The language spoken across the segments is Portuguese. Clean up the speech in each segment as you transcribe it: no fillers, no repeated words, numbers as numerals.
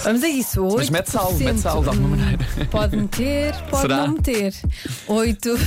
Vamos a isso. 8%. Mas mete sal de alguma maneira. Pode meter, pode Será? não meter. 8%.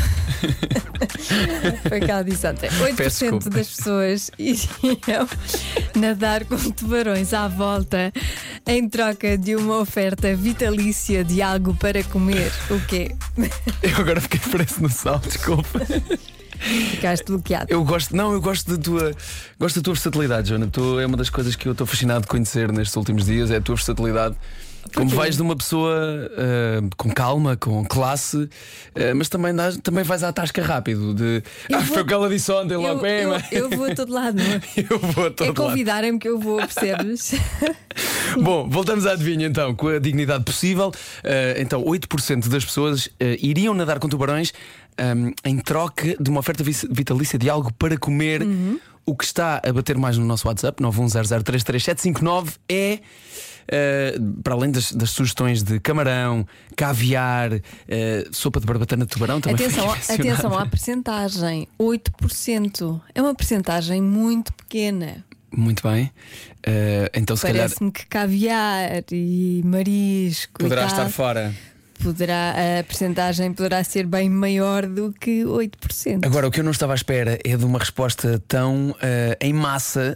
Foi cá disse ontem. 8% das pessoas iriam nadar com tubarões à volta em troca de uma oferta vitalícia de algo para comer. O quê? Eu agora fiquei preso no sal, desculpa. Ficaste bloqueado. Eu gosto da tua versatilidade, Joana. É uma das coisas que eu estou fascinado de conhecer nestes últimos dias, é a tua versatilidade. Como vais de uma pessoa com calma, com classe, mas também vais à tasca rápido. Foi o que ela disse ontem, logo. Eu vou a todo lado, não é? Eu vou a todo lado. Convidarem-me que eu vou, percebes? Bom, voltamos à adivinha então, com a dignidade possível. Então, 8% das pessoas iriam nadar com tubarões em troca de uma oferta vitalícia de algo para comer. O que está a bater mais no nosso WhatsApp 910033759 é para além das sugestões de camarão, caviar, sopa de barbatana de tubarão também. Atenção à percentagem. 8%. É uma percentagem muito pequena. Muito bem. Então se calhar parece-me que caviar e marisco poderá estar fora. A percentagem poderá ser bem maior do que 8%. Agora, o que eu não estava à espera é de uma resposta tão em massa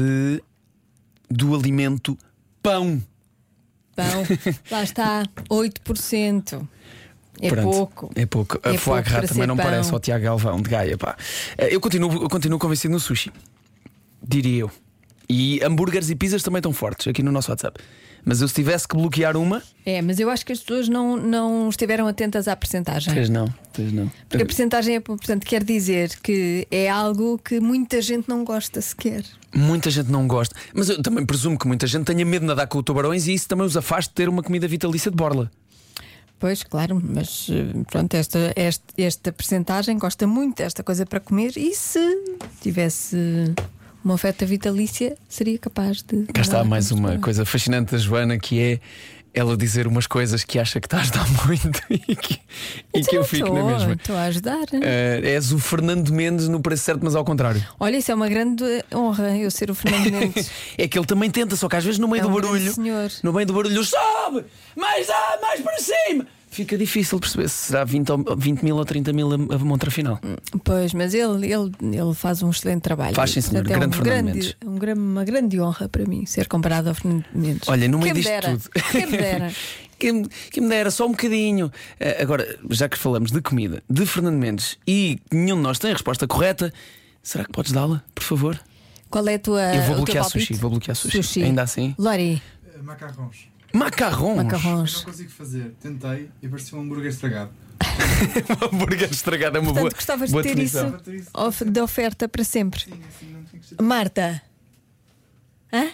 do alimento pão. Lá está, 8%. É Pronto, pouco. É pouco. A foie gras também não pão. Parece ao Tiago Galvão de Gaia. Pá. Eu continuo convencido no sushi, diria eu. E hambúrgueres e pizzas também estão fortes aqui no nosso WhatsApp. Mas eu, se tivesse que bloquear uma. Mas eu acho que as pessoas não estiveram atentas à percentagem. Pois não. Porque a percentagem é, portanto, quer dizer que é algo que muita gente não gosta sequer. Muita gente não gosta. Mas eu também presumo que muita gente tenha medo de nadar com tubarões e isso também os afasta de ter uma comida vitalícia de borla. Pois, claro, mas pronto, esta percentagem gosta muito desta coisa para comer. E se tivesse uma oferta vitalícia, seria capaz de. Cá está mais uma coisa fascinante da Joana, que é ela dizer umas coisas que acha que está a ajudar muito e que eu fico na mesma. Estou a ajudar. És o Fernando Mendes no preço certo, mas ao contrário. Olha, isso é uma grande honra, eu ser o Fernando Mendes. É que ele também tenta, só que às vezes no meio do barulho, sobe, mais para cima. Fica difícil perceber se será 20 mil ou 30 mil a montra final. Pois, mas ele faz um excelente trabalho. Faz, sim, senhor. Grande Fernando Mendes. Uma grande honra para mim ser comparado ao Fernando Mendes. Olha, no meio disto tudo. Quem me dera. Que me dera, só um bocadinho. Agora, já que falamos de comida de Fernando Mendes e nenhum de nós tem a resposta correta, será que podes dá-la, por favor? Qual é a tua. Eu vou bloquear sushi. Ainda assim? Lori. Macarrons. Macarrons? Eu não consigo fazer. Tentei e parecia um hambúrguer estragado. Um hambúrguer estragado é uma Portanto, gostavas de ter definição. isso de oferta para sempre. Sim, assim não tinha que ser. Marta. Hã?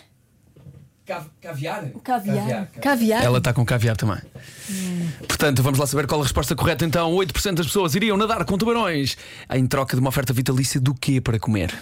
Caviar? Ela está com caviar também. Portanto, vamos lá saber qual a resposta correta. Então, 8% das pessoas iriam nadar com tubarões em troca de uma oferta vitalícia do quê para comer?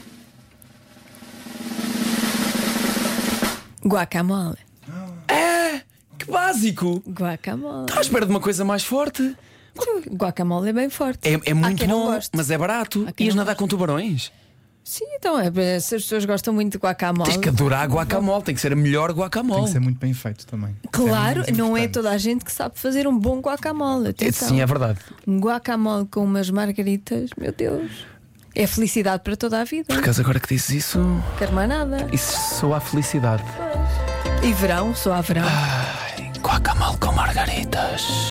Guacamole. Que básico! Guacamole. Estás à espera de uma coisa mais forte? Guacamole é bem forte. É muito bom, goste. mas é barato. Ias nadar com tubarões? Sim, então se as pessoas gostam muito de guacamole. Tens que adorar guacamole, tem que ser a melhor guacamole. Tem que ser muito bem feito também. Claro, É não é importante. toda a gente que sabe fazer um bom guacamole. Atenção. Sim, é verdade. Um guacamole com umas margaritas, meu Deus, é felicidade para toda a vida. Por acaso, agora que dizes isso, Não quero mais nada. isso soa a felicidade. E verão, só há verão. Guacamole com margaritas.